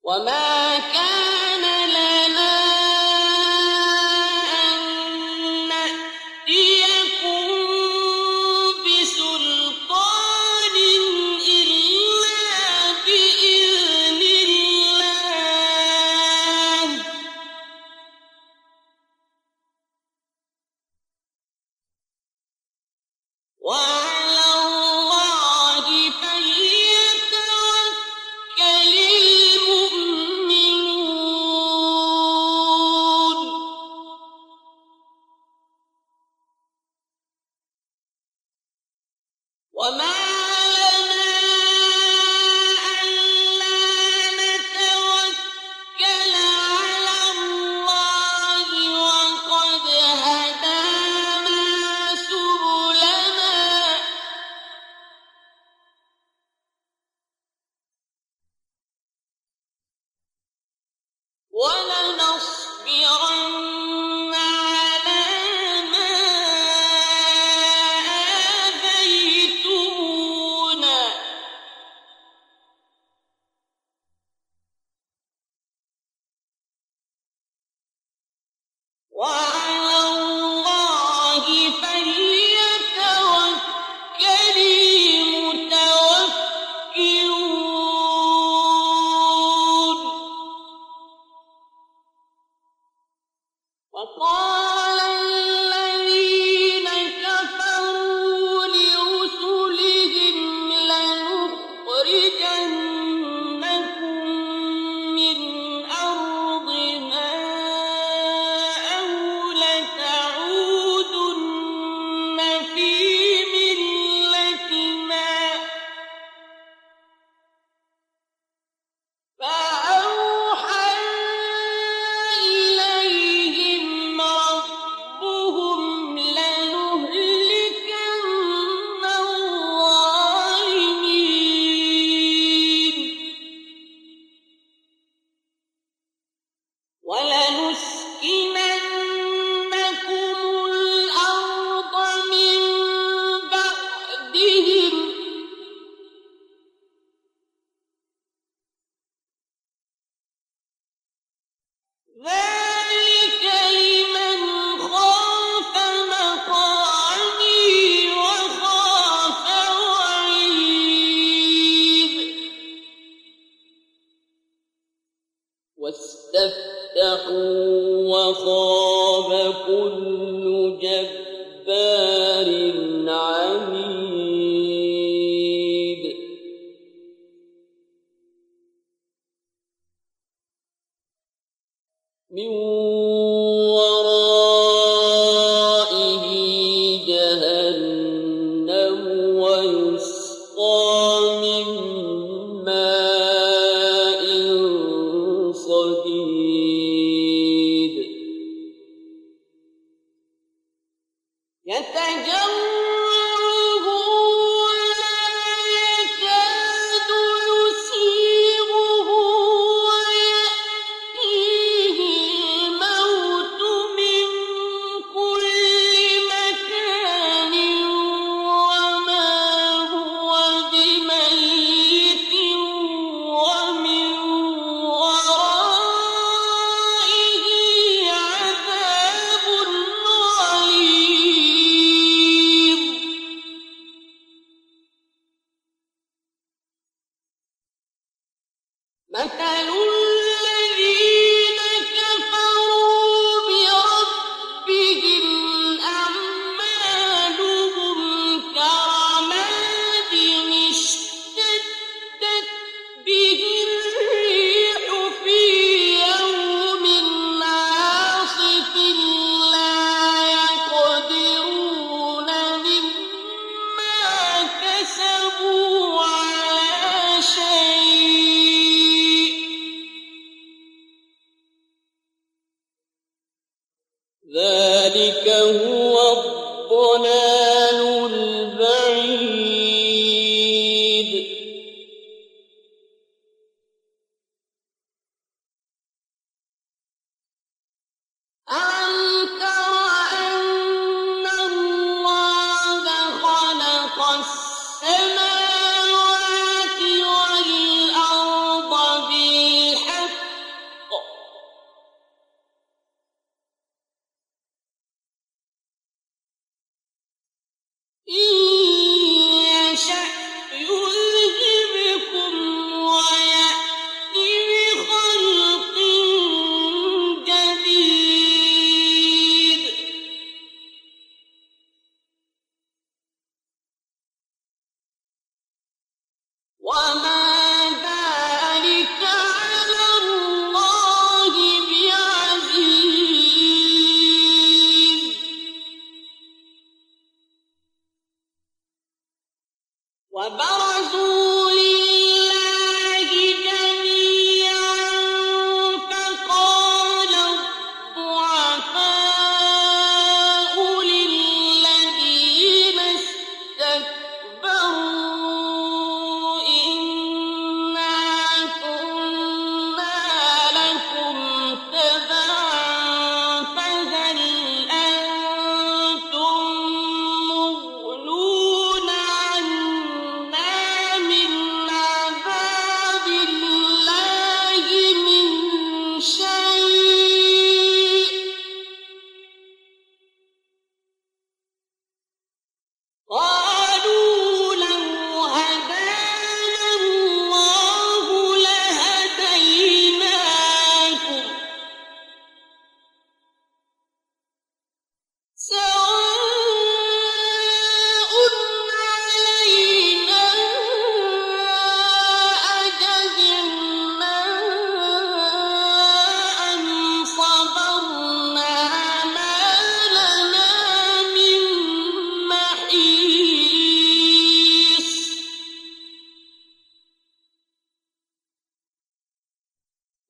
وما كان لنا أن نأتيكم بسلطان إلا بإذن الله وعلى الله فليتوكل المؤمنون وما لنا ألا نتوكل على الله وقد هدانا سبلنا ولنصبرن على ما آذيتمونا وعلى الله فليتوكل المتوكلون وقال الذين كفروا لرسلهم لنخرجنكم من أرضنا أو لتعودن في ملتنا فأوحى إليهم ربهم لنهلكن الظالمين ولنسكننكم الأرض من بعدهم ذلك لمن خاف مقامي وخاف وعيد واستفتحوا وخاب كل جبار عنيد من ورائه جهنم ويسقى من ماء صديد يتجرعه ولا يكاد يسيغه ويأتيه الموت من كل مكان وما هو بميت ومن ورائه عذاب غليظ مثل الذين كفروا بربهم أعمالهم كرماد اشتدت به الريح في يوم عاصف لا يقدرون مما كسبوا على شيء ذلك هو الضلال البعيد ألم تر أن الله خلق السماوات والأرض بالحق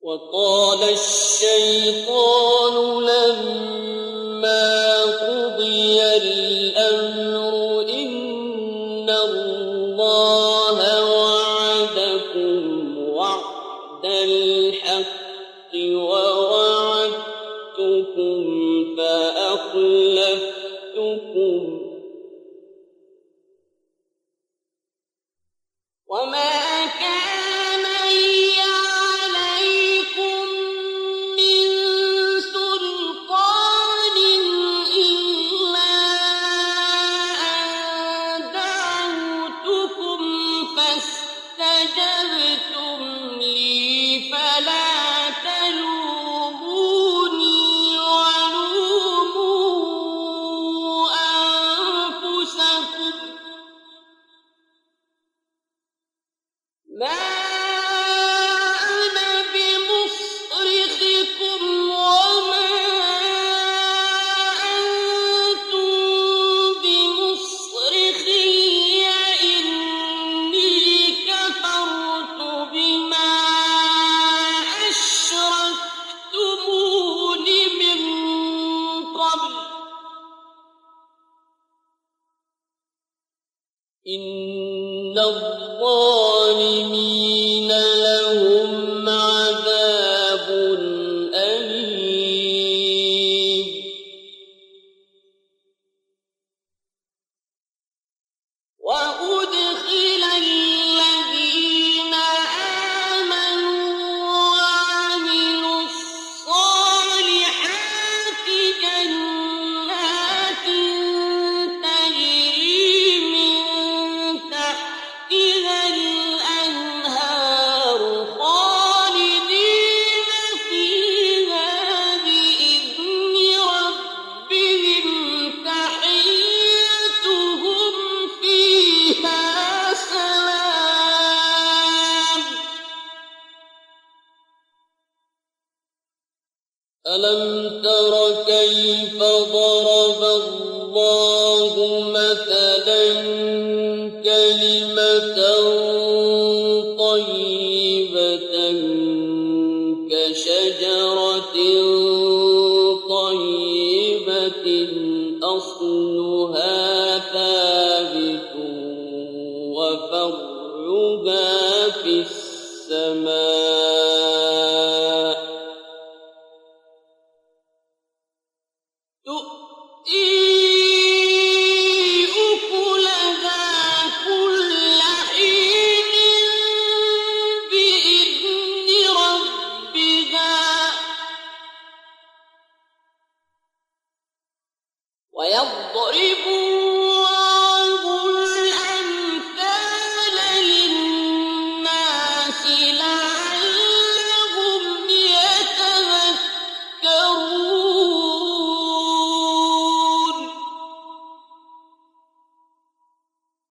وقال الشيطان لما قضي الأمر إن الله وعدكم وعد الحق ووعدتكم فأخلفتكم وما كان لي عليكم من سلطان إلا أن دعوتكم فاستجبتم لي فلا تلوموني ولوموا أنفسكم ما أنا بمصرخكم وما أنتم بمصرخي إني كفرت بما أشركتمون من قبل إن الظالمين لهم عذاب أليم وأدخل الذين آمنوا وعملوا الصالحات جنات تجري من تحتها الأنهار خالدين فيها بإذن ربهم تحيتهم فيها سلام ألم تر كيف ضرب الله مثلا كلمة طيبة كشجرة طيبة أصلها ثابت وفرعها في السماء تؤتي أكلها كل حين بإذن ربها ويضرب